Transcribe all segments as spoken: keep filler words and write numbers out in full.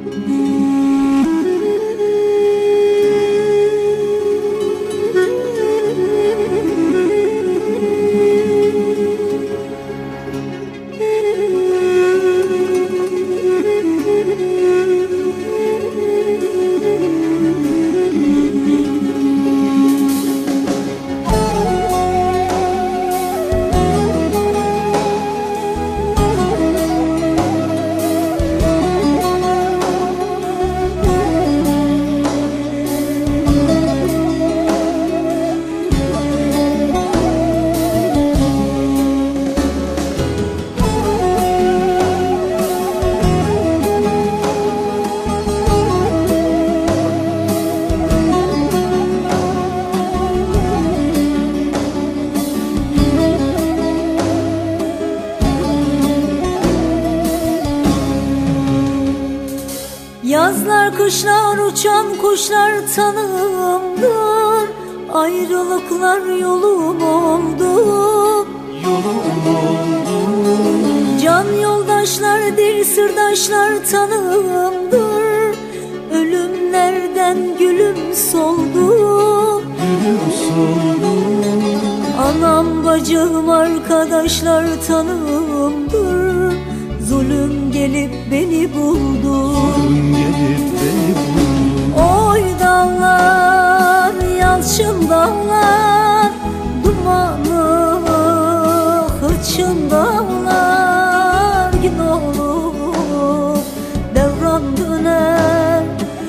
Yazlar kışlar uçan kuşlar tanığımdır, ayrılıklar yolum oldu. Yolum oldu. Can yoldaşlar dir sırdaşlar tanığımdır, ölümlerden gülüm soldu. Gülüm soldu. Anam bacım arkadaşlar tanığımdır, zulüm gelip beni buldu. Zulüm gelip beni buldu. Oy dağlar, yalçın dağlar, dumanı hırçın dağlar, gün olur devran döner,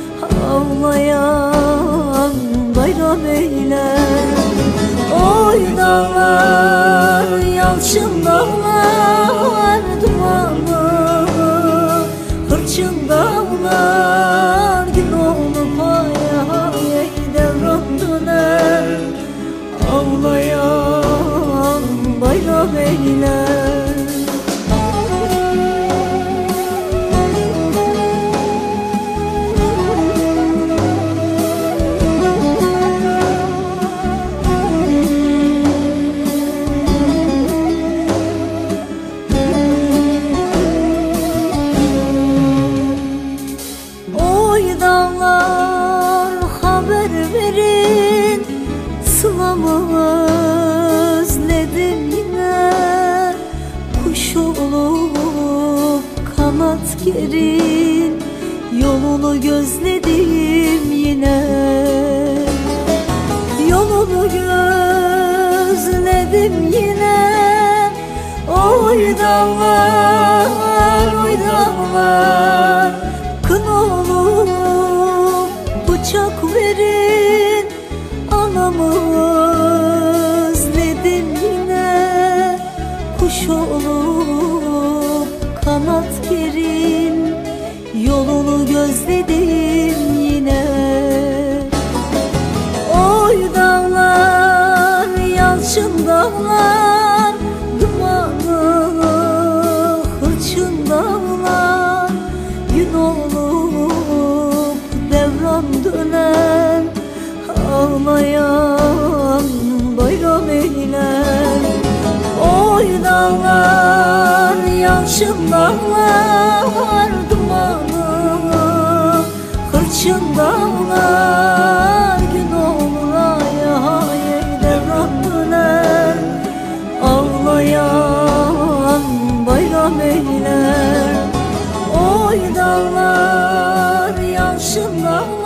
ağlayan bayram eyler. Oy dağlar, yalçın dağlar, dumanı hırçın dağlar, gün olup ay ay devran döner, ağlayan bayram eyler. Haber verin, sılamı özledim yine. Kuş olup kanat gerin, yolunu gözledim yine. Yolunu gözledim yine. Oy dağlar, oy dağlar, kın olup bıçak verin, anamı özledim yine. Kuş olup kanat gerin, yolunu gözledim yine. Oy dağlar, yalçın dağlar, dumanı hırçın dağlar, gün olup devran döner, ağlayan bayram eyler. Oy dağlar, yalçın dağlar, dumanı hırçın dağlar, gün olur ay ay devran döner, ağlayan bayram eyler. Oy dağlar, yalçın dağlar,